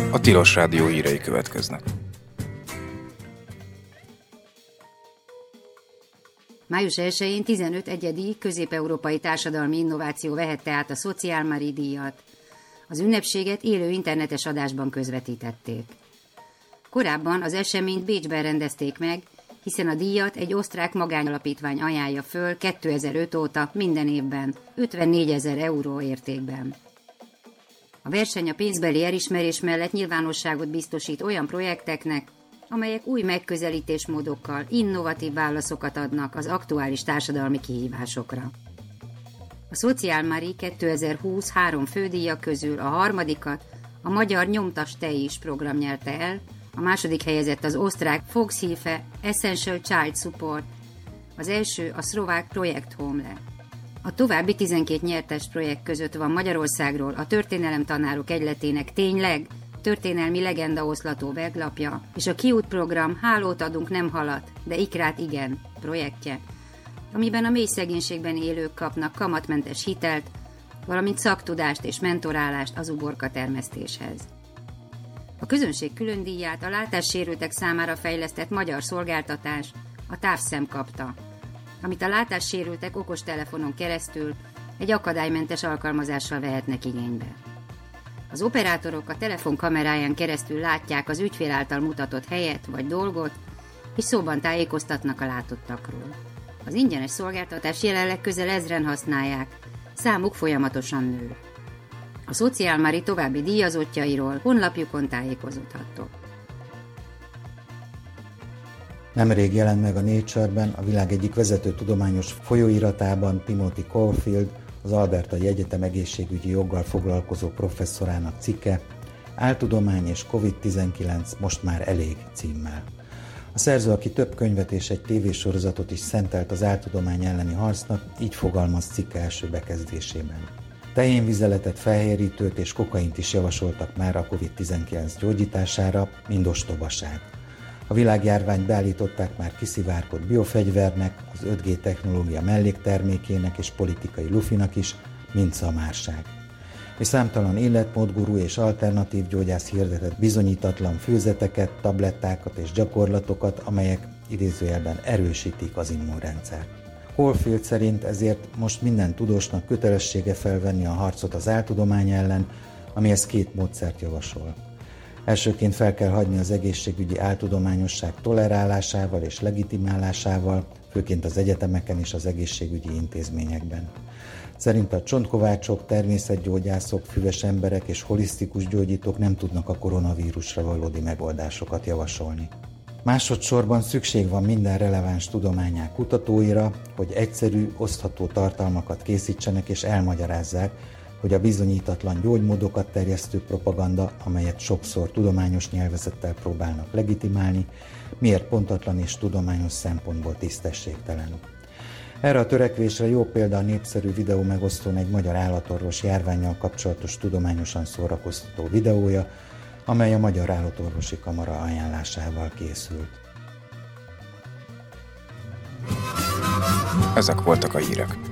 A Tilos Rádió hírei következnek. Május 1-én 15 egyedi közép-európai társadalmi innováció vehette át a Social díjat. Az ünnepséget élő internetes adásban közvetítették. Korábban az eseményt Bécsben rendezték meg, hiszen a díjat egy osztrák magányalapítvány ajánlja föl 2005 óta minden évben 54 000 euró értékben. A verseny a pénzbeli elismerés mellett nyilvánosságot biztosít olyan projekteknek, amelyek új megközelítésmódokkal innovatív válaszokat adnak az aktuális társadalmi kihívásokra. A Social Mari 2020 3 fődíjak közül a harmadikat a magyar Nyomtass te is program nyerte el, a második helyezett az osztrák Volkshilfe Essential Child Support, az első a szlovák Projekt Homle. A további 12 nyertes projekt között van Magyarországról a Történelemtanárok Egyletének Tényleg történelmi legendaoszlató weblapja, és a Kiút program Hálót adunk nem halat, de ikrát igen projektje, amiben a mély szegénységben élők kapnak kamatmentes hitelt, valamint szaktudást és mentorálást az uborka termesztéshez. A közönség külön díját a látássérültek számára fejlesztett magyar szolgáltatás, a Távszem kapta, amit a látássérültek okostelefonon keresztül egy akadálymentes alkalmazással vehetnek igénybe. Az operátorok a telefon kameráján keresztül látják az ügyfél által mutatott helyet vagy dolgot, és szóban tájékoztatnak a látottakról. Az ingyenes szolgáltatás jelenleg közel 1000-en használják, számuk folyamatosan nő. A Social Mari további díjazottjairól honlapjukon tájékozódhattok. Nemrég jelent meg a Nature-ben, a világ egyik vezető tudományos folyóiratában Timothy Caulfield, az Albertai Egyetem egészségügyi joggal foglalkozó professzorának cikke, Áltudomány és COVID-19 most már elég címmel. A szerző, aki több könyvet és egy tévésorozatot is szentelt az áltudomány elleni harcnak, így fogalmaz cikke első bekezdésében. Tehénvizeletet, felhérítőt és kokaint is javasoltak már a COVID-19 gyógyítására, mind ostobaság. A világjárványt beállították már kiszivárgott biofegyvernek, az 5G technológia melléktermékének és politikai lufinak is, mind szamárság. És számtalan életmódgurú és alternatív gyógyász hirdetett bizonyítatlan főzeteket, tablettákat és gyakorlatokat, amelyek idézőjelben erősítik az immunrendszert. Caulfield szerint ezért most minden tudósnak kötelessége felvenni a harcot az áltudomány ellen, amihez 2 módszert javasol. Elsőként fel kell hagyni az egészségügyi áltudományosság tolerálásával és legitimálásával, főként az egyetemeken és az egészségügyi intézményekben. Szerint a csontkovácsok, természetgyógyászok, füves emberek és holisztikus gyógyítók nem tudnak a koronavírusra valódi megoldásokat javasolni. Másodszorban szükség van minden releváns tudományág kutatóira, hogy egyszerű, osztható tartalmakat készítsenek és elmagyarázzák, hogy a bizonyítatlan gyógymódokat terjesztő propaganda, amelyet sokszor tudományos nyelvezettel próbálnak legitimálni, miért pontatlan és tudományos szempontból tisztességtelen. Erre a törekvésre jó példa a népszerű videó megosztón egy magyar állatorvos járvánnyal kapcsolatos tudományosan szórakoztató videója, amely a Magyar Állatorvosi Kamara ajánlásával készült. Ezek voltak a hírek.